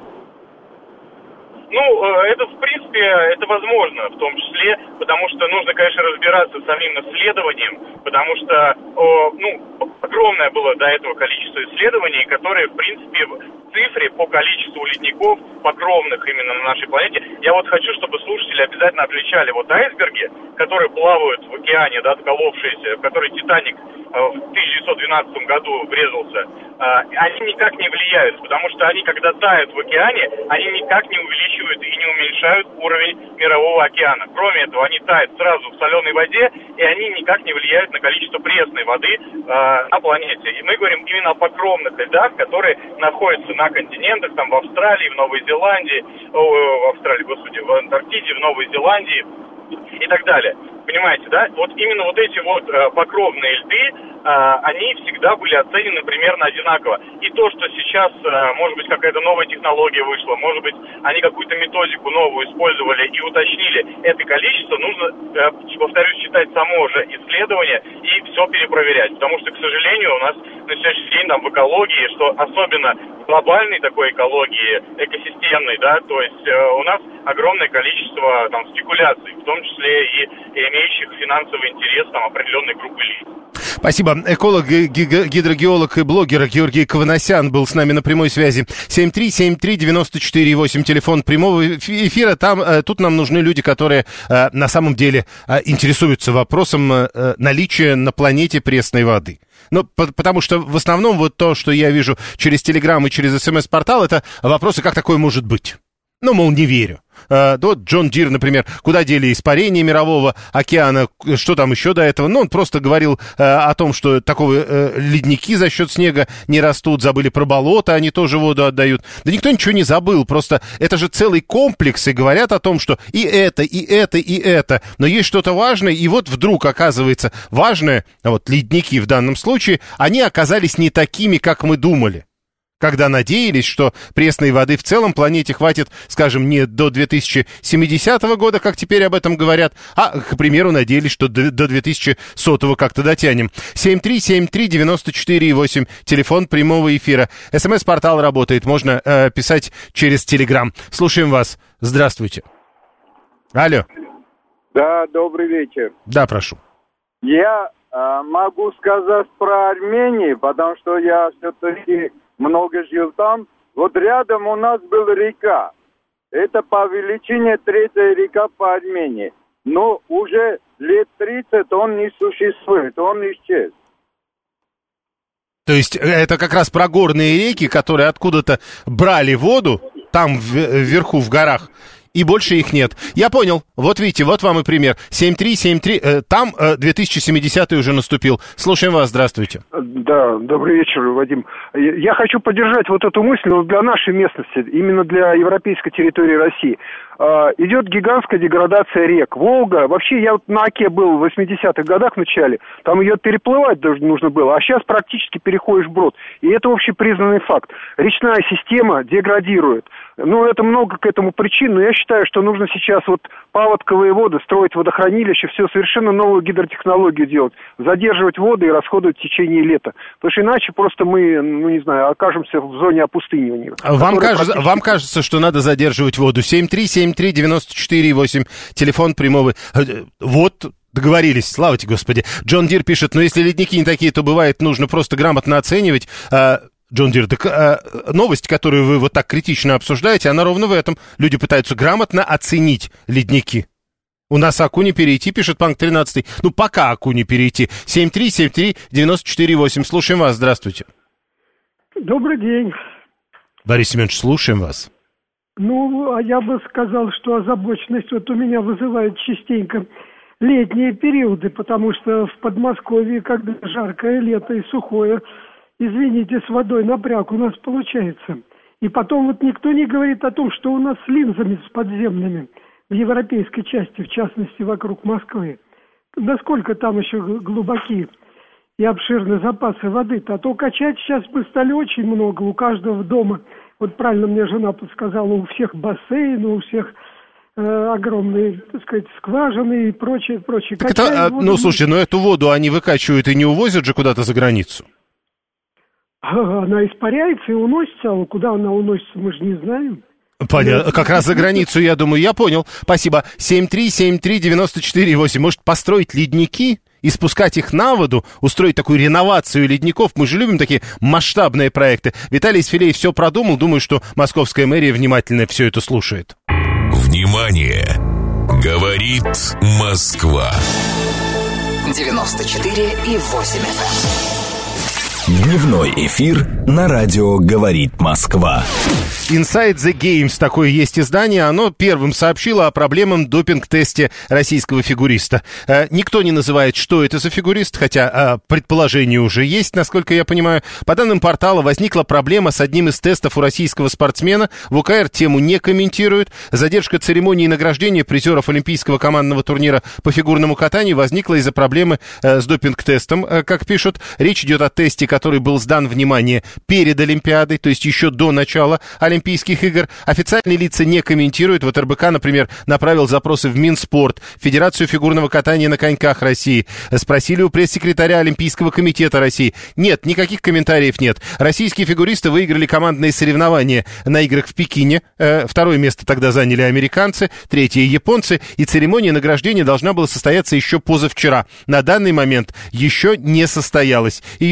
Speaker 11: Это, в принципе, это возможно, в том числе, потому что нужно, конечно, разбираться с самим исследованием, потому что, огромное было до этого количество исследований, которые, в принципе, в цифре по количеству ледников покровных именно на нашей планете. Я вот хочу, чтобы слушатели обязательно отличали вот айсберги, которые плавают в океане, да, отколовшиеся, в которые «Титаник» в 1912 году врезался, они никак не влияют, потому что они, когда тают в океане, они никак не увеличивают и не уменьшают уровень мирового океана. Кроме этого, они тают сразу в соленой воде, и они никак не влияют на количество пресной воды на планете. И мы говорим именно о покровных льдах, которые находятся на континентах, там в Австралии, в Новой Зеландии, в Антарктиде, в Новой Зеландии и так далее. Понимаете, да? Вот именно вот эти вот покровные льды, они всегда были оценены примерно одинаково. И то, что сейчас, может быть, какая-то новая технология вышла, может быть, они какую-то методику новую использовали и уточнили это количество, нужно, повторюсь, читать само же исследование и все перепроверять. Потому что, к сожалению, у нас на сегодняшний день там в экологии, что особенно глобальной такой экологии, экосистемной, да, то есть у нас огромное количество там спекуляций, в том числе и имеющих финансовый интерес там определенной группы лиц.
Speaker 2: Спасибо. Эколог, гидрогеолог и блогер Георгий Каванасян был с нами на прямой связи. 7373948, телефон прямого эфира. Тут нам нужны люди, которые на самом деле интересуются вопросом наличия на планете пресной воды. Ну, потому что в основном вот то, что я вижу через Телеграм и через СМС-портал, это вопросы, как такое может быть. Ну, мол, не верю. Вот Джон Дир, например, куда дели испарение мирового океана, что там еще до этого. Ну, он просто говорил о том, что такого ледники за счет снега не растут, забыли про болото, они тоже воду отдают. Да никто ничего не забыл, просто это же целый комплекс, и говорят о том, что и это, и это, и это. Но есть что-то важное, и вот вдруг оказывается важное, вот ледники в данном случае, они оказались не такими, как мы думали. Когда надеялись, что пресной воды в целом планете хватит, скажем, не до 2070 года, как теперь об этом говорят, а, к примеру, надеялись, что до 2100 как-то дотянем. 7373948, телефон прямого эфира. СМС-портал работает, можно писать через Телеграм. Слушаем вас. Здравствуйте. Алло.
Speaker 12: Да, добрый вечер.
Speaker 2: Да, прошу.
Speaker 12: Я могу сказать про Армению, потому что я все-таки много жил там. Вот рядом у нас была река. Это по величине третья река по Армении. Но уже лет 30 он не существует, он исчез.
Speaker 2: То есть это как раз про горные реки, которые откуда-то брали воду, там вверху в горах, и больше их нет. Я понял. Вот видите, вот вам и пример. 7373, там 2070 уже наступил. Слушаем вас, здравствуйте.
Speaker 13: Да, добрый вечер, Вадим. Я хочу поддержать вот эту мысль, но для нашей местности, именно для европейской территории России. Идет гигантская деградация рек. Волга, вообще я вот на Оке был в 80-х годах в начале, там ее переплывать даже нужно было, а сейчас практически переходишь вброд. И это общепризнанный факт. Речная система деградирует. Ну, это много к этому причин, но я считаю, что нужно сейчас вот паводковые воды, строить водохранилища, все совершенно новую гидротехнологию делать, задерживать воды и расходовать в течение лета. Потому что иначе просто мы, ну, не знаю, окажемся в зоне опустынивания.
Speaker 2: Вам кажется, что надо задерживать воду? 7373948, телефон прямого. Вот, договорились, слава тебе, Господи. Джон Дир пишет, но если ледники не такие, то бывает нужно просто грамотно оценивать. Джон Дир, так новость, которую вы вот так критично обсуждаете, она ровно в этом. Люди пытаются грамотно оценить ледники. У нас Аку не перейти, пишет Панк 13. Ну, пока Аку не перейти. 7373948. Слушаем вас, здравствуйте.
Speaker 14: Добрый день.
Speaker 2: Борис Семенович, слушаем вас.
Speaker 14: Ну, а я бы сказал, что озабоченность вот у меня вызывает частенько летние периоды, потому что в Подмосковье, когда жаркое лето и сухое, извините, с водой напряг у нас получается. И потом вот никто не говорит о том, что у нас с линзами с подземными в европейской части, в частности, вокруг Москвы. Насколько там еще глубокие и обширные запасы воды-то. А то качать сейчас мы стали очень много, у каждого дома. Вот правильно мне жена подсказала, у всех бассейны, у всех огромные, так сказать, скважины и прочее, прочее.
Speaker 2: Так это, ну, слушайте, но эту воду они выкачивают и не увозят же куда-то за границу?
Speaker 14: Она испаряется и уносится, а куда она уносится, мы же не знаем.
Speaker 2: Понятно. Как раз за границу, я думаю, я понял. Спасибо. 7373948. Может, построить ледники и спускать их на воду, устроить такую реновацию ледников? Мы же любим такие масштабные проекты. Виталий Исфилеев все продумал. Думаю, что московская мэрия внимательно все это слушает.
Speaker 1: Внимание! Говорит Москва.
Speaker 15: 94,8 FM.
Speaker 1: Дневной эфир на радио «Говорит Москва».
Speaker 2: Inside the Games, такое есть издание, оно первым сообщило о проблемном допинг-тесте российского фигуриста. Никто не называет, что это за фигурист, хотя предположение уже есть, насколько я понимаю. По данным портала, возникла проблема с одним из тестов у российского спортсмена. В УКР тему не комментируют. Задержка церемонии награждения призеров Олимпийского командного турнира по фигурному катанию возникла из-за проблемы с допинг-тестом, как пишут. Речь идет о тесте, который был сдан, внимание, перед Олимпиадой, то есть еще до начала Олимпийских игр. Официальные лица не комментируют. Вот РБК, например, направил запросы в Минспорт, Федерацию фигурного катания на коньках России. Спросили у пресс-секретаря Олимпийского комитета России. Нет, никаких комментариев нет. Российские фигуристы выиграли командные соревнования на играх в Пекине. Второе место тогда заняли американцы, третье японцы. И церемония награждения должна была состояться еще позавчера. На данный момент еще не состоялась. Ее отложили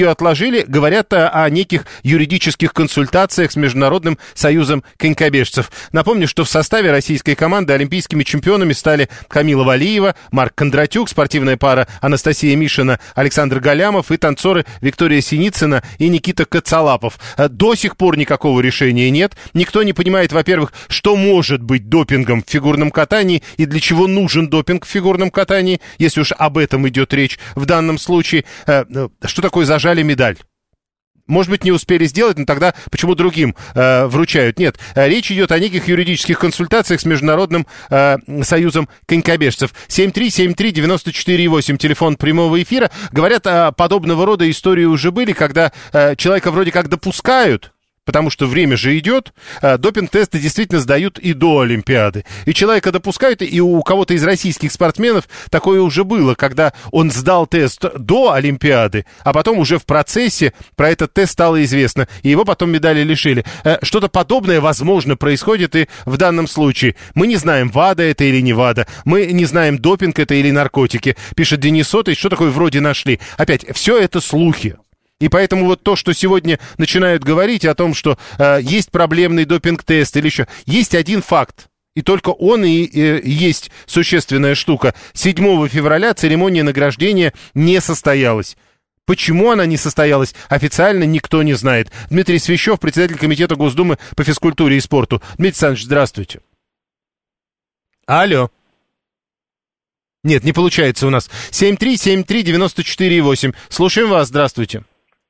Speaker 2: или говорят о неких юридических консультациях с Международным союзом конькобежцев. Напомню, что в составе российской команды олимпийскими чемпионами стали Камила Валиева, Марк Кондратюк, спортивная пара Анастасия Мишина, Александр Галямов и танцоры Виктория Синицына и Никита Коцалапов. До сих пор никакого решения нет. Никто не понимает, во-первых, что может быть допингом в фигурном катании и для чего нужен допинг в фигурном катании, если уж об этом идет речь в данном случае. Что такое зажали медаль? Может быть, не успели сделать, но тогда почему другим вручают? Нет, речь идет о неких юридических консультациях с Международным союзом конькобежцев. 7373948, телефон прямого эфира. Говорят, подобного рода истории уже были, когда человека вроде как допускают, потому что время же идет, допинг-тесты действительно сдают и до Олимпиады. И человека допускают, и у кого-то из российских спортсменов такое уже было, когда он сдал тест до Олимпиады, а потом уже в процессе про этот тест стало известно, и его потом медали лишили. Что-то подобное, возможно, происходит и в данном случае. Мы не знаем, ВАДА это или не ВАДА, мы не знаем, допинг это или наркотики. Пишет Денис Сотый, что такое вроде нашли. Опять, все это слухи. И поэтому вот то, что сегодня начинают говорить о том, что есть проблемный допинг-тест или еще, есть один факт. И только он и есть существенная штука. 7 февраля церемония награждения не состоялась. Почему она не состоялась, официально никто не знает. Дмитрий Свящев, председатель комитета Госдумы по физкультуре и спорту. Дмитрий Александрович, здравствуйте. Алло. Нет, не получается у нас. 7373948. Слушаем вас, здравствуйте.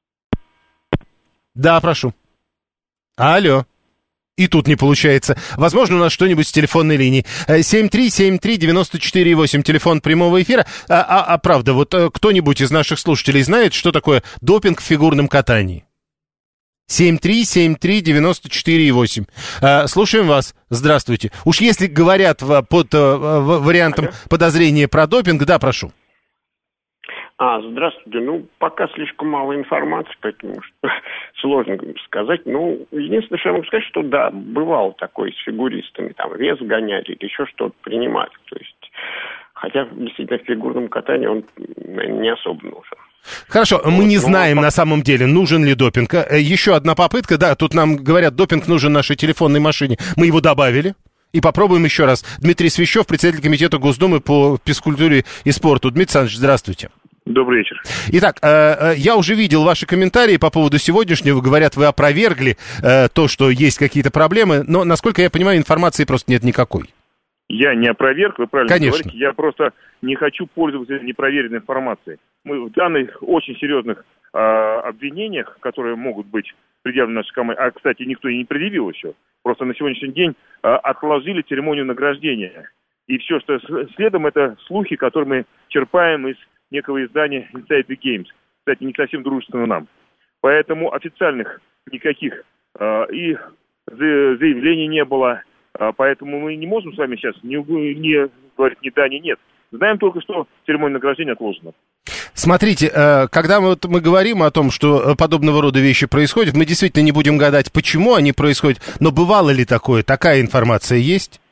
Speaker 2: Да, прошу. Алло. И тут не получается. Возможно, у нас что-нибудь с телефонной линией. 7373948, телефон прямого эфира. Правда, вот кто-нибудь из наших слушателей знает, что такое допинг в фигурном катании? 7373948. Слушаем вас. Здравствуйте. Уж если говорят под вариантом подозрения про допинг, да, прошу.
Speaker 9: Здравствуйте. Пока слишком мало информации, поэтому сложно сказать. Единственное, что я могу сказать, что да, бывало такое с фигуристами, там, вес гоняли или еще что-то принимали. То есть, хотя, действительно, в фигурном катании он, наверное, не особо нужен.
Speaker 2: Хорошо, мы не знаем на самом деле, нужен ли допинг. Еще одна попытка, да, тут нам говорят, допинг нужен нашей телефонной машине. Мы его добавили. И попробуем еще раз. Дмитрий Свящев, председатель комитета Госдумы по физкультуре и спорту. Дмитрий Александрович, здравствуйте.
Speaker 16: Добрый вечер.
Speaker 2: Итак, я уже видел ваши комментарии по поводу сегодняшнего. Говорят, вы опровергли то, что есть какие-то проблемы, но, насколько я понимаю, информации просто нет никакой.
Speaker 16: Я не опроверг, вы правильно
Speaker 2: Конечно.
Speaker 16: говорите. Я просто не хочу пользоваться непроверенной информацией. Мы в данных очень серьезных обвинениях, которые могут быть предъявлены нашей команде, кстати, никто и не предъявил еще, просто на сегодняшний день отложили церемонию награждения. И все, что следом, это слухи, которые мы черпаем из некого издания Inside the Games. Кстати, не совсем дружественно нам. Поэтому официальных никаких и заявлений не было. Поэтому мы не можем с вами сейчас не говорить ни да, ни нет. Знаем только, что церемония награждения отложена.
Speaker 2: Смотрите, когда мы говорим о том, что подобного рода вещи происходят, мы действительно не будем гадать, почему они происходят, но бывало ли такое? Такая информация есть?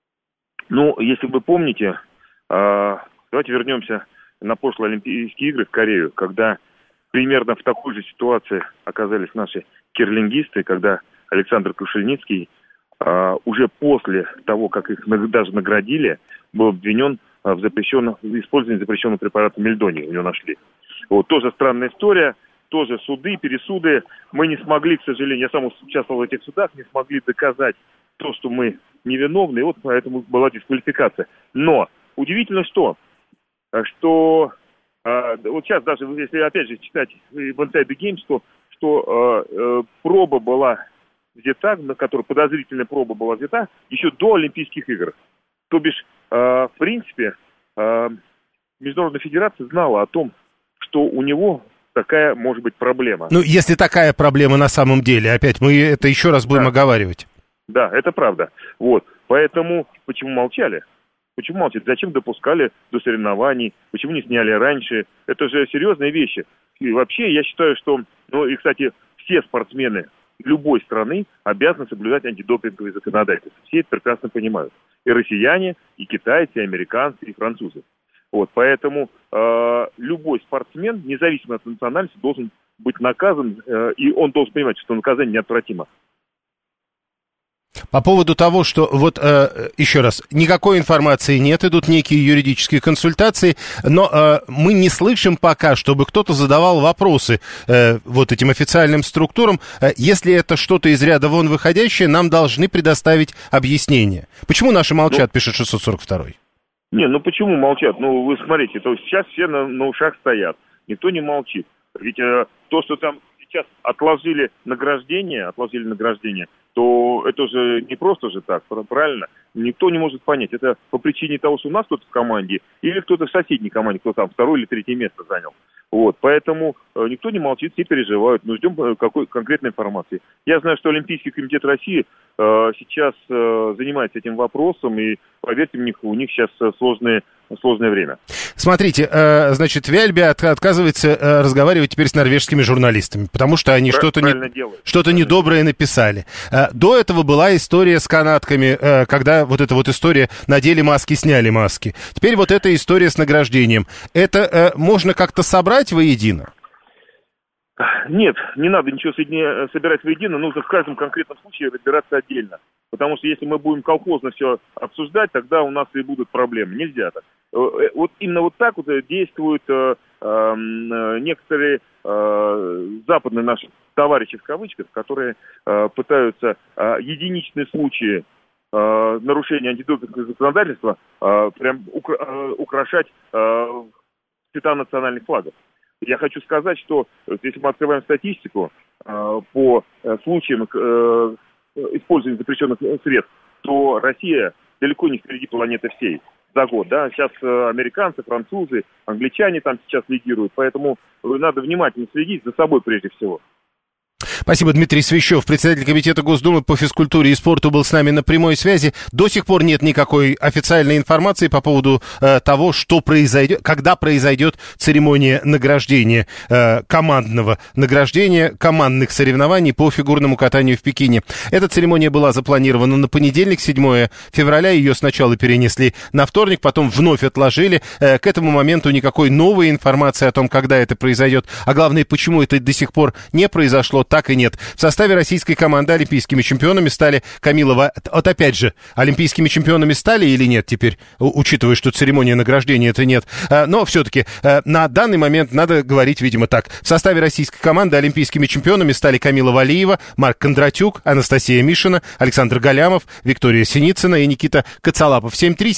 Speaker 16: Если вы помните, давайте вернемся на прошлые Олимпийские игры в Корею, когда примерно в такой же ситуации оказались наши керлингисты, когда Александр Крушельницкий уже после того, как их даже наградили, был обвинен в использовании запрещенного препарата мельдоний, у него нашли. Тоже странная история, тоже суды, пересуды. Мы не смогли, к сожалению, я сам участвовал в этих судах, не смогли доказать то, что мы невиновны, и поэтому была дисквалификация. Но удивительно что сейчас даже, если опять же читать в Inside the Games, что проба была взята, на которой подозрительная проба была взята еще до Олимпийских игр. То бишь, в принципе, Международная федерация знала о том, что у него такая может быть проблема.
Speaker 2: Если такая проблема на самом деле, опять мы это еще раз будем оговаривать.
Speaker 16: Да, это правда. Поэтому почему молчали? Почему молчать? Зачем допускали до соревнований? Почему не сняли раньше? Это же серьезные вещи. И вообще, я считаю, что... и, кстати, все спортсмены любой страны обязаны соблюдать антидопинговые законодательства. Все это прекрасно понимают. И россияне, и китайцы, и американцы, и французы. Поэтому любой спортсмен, независимо от национальности, должен быть наказан, и он должен понимать, что наказание неотвратимо.
Speaker 2: По поводу того, что вот еще раз, никакой информации нет, идут некие юридические консультации, но мы не слышим пока, чтобы кто-то задавал вопросы вот этим официальным структурам. Если это что-то из ряда вон выходящее, нам должны предоставить объяснение. Почему наши молчат, пишет 642-й?
Speaker 16: Не, ну почему молчат? Ну вы смотрите, то сейчас все на ушах стоят, никто не молчит. Ведь то, что там сейчас отложили награждение, то это же не просто же так, правильно? Никто не может понять, это по причине того, что у нас кто-то в команде, или кто-то в соседней команде, кто там второе или третье место занял. Вот, поэтому никто не молчит, все переживают, но ждем какой конкретной информации. Я знаю, что Олимпийский комитет России сейчас занимается этим вопросом, и, поверьте мне, у них сейчас сложное время.
Speaker 2: Смотрите, значит, Вяльбе отказывается разговаривать теперь с норвежскими журналистами, потому что они что-то недоброе написали. До этого была история с канатками, когда вот эта вот история «надели маски, сняли маски». Теперь вот эта история с награждением. Это можно как-то собрать воедино?
Speaker 16: Нет, не надо ничего собирать воедино, нужно в каждом конкретном случае разбираться отдельно. Потому что если мы будем колхозно все обсуждать, тогда у нас и будут проблемы. Нельзя так. Вот именно вот так вот действуют некоторые западные наши товарищи в кавычках, которые пытаются единичные случаи нарушения антидопингового законодательства прям украшать цвета национальных флагов. Я хочу сказать, что если мы открываем статистику по случаям использования запрещенных средств, то Россия далеко не впереди планеты всей за год. Да? Сейчас американцы, французы, англичане там сейчас лидируют, поэтому надо внимательно следить за собой прежде всего.
Speaker 2: Спасибо, Дмитрий Свящев, председатель комитета Госдумы по физкультуре и спорту, был с нами на прямой связи. До сих пор нет никакой официальной информации по поводу того, что произойдет, когда произойдет церемония награждения, командного награждения, командных соревнований по фигурному катанию в Пекине. Эта церемония была запланирована на понедельник, 7 февраля. Ее сначала перенесли на вторник, потом вновь отложили. К этому моменту никакой новой информации о том, когда это произойдет, а главное, почему это до сих пор не произошло, так и нет. В составе российской команды олимпийскими чемпионами стали Камилова. Вот опять же, олимпийскими чемпионами стали или нет теперь, учитывая, что церемония награждения это нет. Но все-таки на данный момент надо говорить, видимо, так. В составе российской команды олимпийскими чемпионами стали Камила Валиева, Марк Кондратюк, Анастасия Мишина, Александр Галямов, Виктория Синицына и Никита Коцалапов.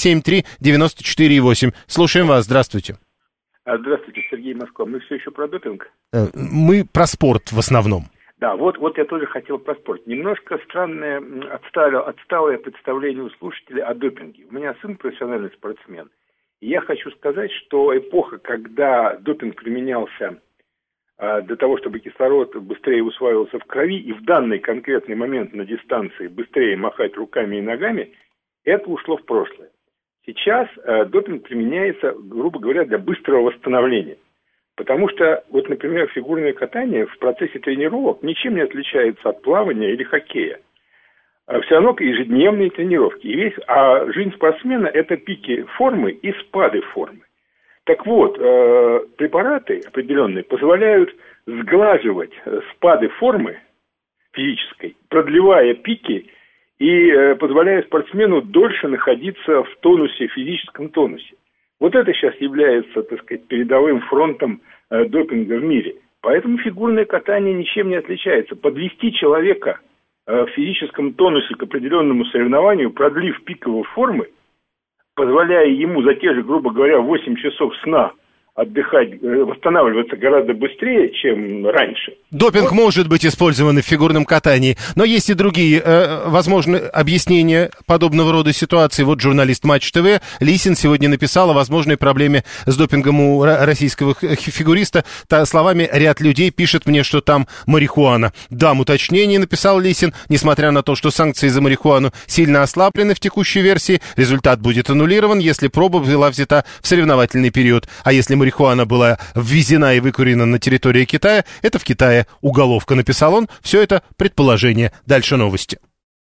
Speaker 2: 7373948. Слушаем вас. Здравствуйте.
Speaker 17: Здравствуйте, Сергей Москва. Мы все еще про допинг?
Speaker 2: Мы про спорт в основном.
Speaker 17: Да, вот я тоже хотел про спорт. Немножко странное, отсталое представление у слушателей о допинге. У меня сын профессиональный спортсмен. И я хочу сказать, что эпоха, когда допинг применялся для того, чтобы кислород быстрее усваивался в крови, и в данный конкретный момент на дистанции быстрее махать руками и ногами, это ушло в прошлое. Сейчас допинг применяется, грубо говоря, для быстрого восстановления. Потому что, вот, например, фигурное катание в процессе тренировок ничем не отличается от плавания или хоккея. Все равно ежедневные тренировки. А жизнь спортсмена – это пики формы и спады формы. Так вот, препараты определенные позволяют сглаживать спады формы физической, продлевая пики и позволяя спортсмену дольше находиться в тонусе, физическом тонусе. Вот это сейчас является, так сказать, передовым фронтом допинга в мире. Поэтому фигурное катание ничем не отличается. Подвести человека в физическом тонусе к определенному соревнованию, продлив пиковые формы, позволяя ему за те же, грубо говоря, 8 часов сна отдыхать, восстанавливаться гораздо быстрее, чем раньше.
Speaker 2: Допинг может быть использован в фигурном катании, но есть и другие, возможно, объяснения подобного рода ситуации. Вот журналист Матч ТВ Лисин сегодня написал о возможной проблеме с допингом у российского фигуриста. Словами «ряд людей пишет мне, что там марихуана». Дам уточнение, написал Лисин. Несмотря на то, что санкции за марихуану сильно ослаблены в текущей версии, результат будет аннулирован, если проба была взята в соревновательный период. А если марихуана была ввезена и выкурена на территории Китая, это в Китае уголовка, написал он. Все это предположение. Дальше новости.